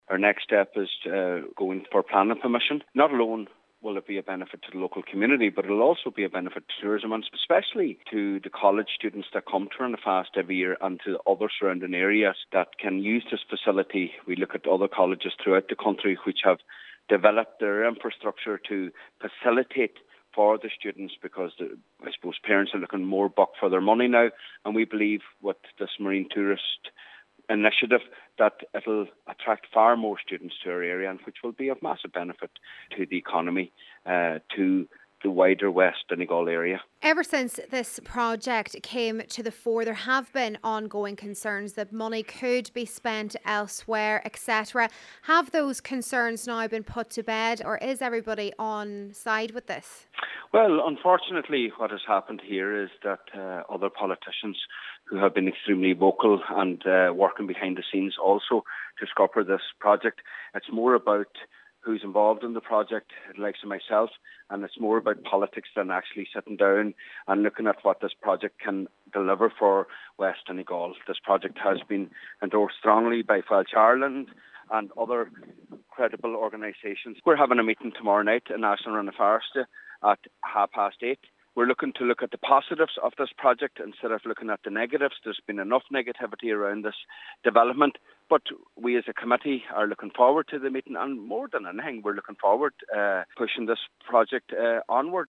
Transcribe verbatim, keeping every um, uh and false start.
Our next step is uh, going for planning permission. Not alone will it be a benefit to the local community, but it'll also be a benefit to tourism, and especially to the college students that come to Rennafast every year and to other surrounding areas that can use this facility. We look at other colleges throughout the country which have developed their infrastructure to facilitate for the students, because the, I suppose parents are looking more buck for their money now, and we believe with this marine tourist initiative that it'll attract far more students to our area, and which will be of massive benefit to the economy, uh, to the wider West Donegal area. Ever since this project came to the fore, there have been ongoing concerns that money could be spent elsewhere, et cetera. Have those concerns now been put to bed, or is everybody on side with this? Well, unfortunately, what has happened here is that uh, other politicians who have been extremely vocal and uh, working behind the scenes also to scupper this project. It's more about who's involved in the project, like myself, and it's more about politics than actually sitting down and looking at what this project can deliver for West Donegal. This project has been endorsed strongly by Fáilte Ireland and other credible organisations. We're having a meeting tomorrow night in National Rennafast at half past eight. We're looking to look at the positives of this project instead of looking at the negatives. There's been enough negativity around this development, but we as a committee are looking forward to the meeting, and more than anything, we're looking forward uh, pushing this project uh, onward.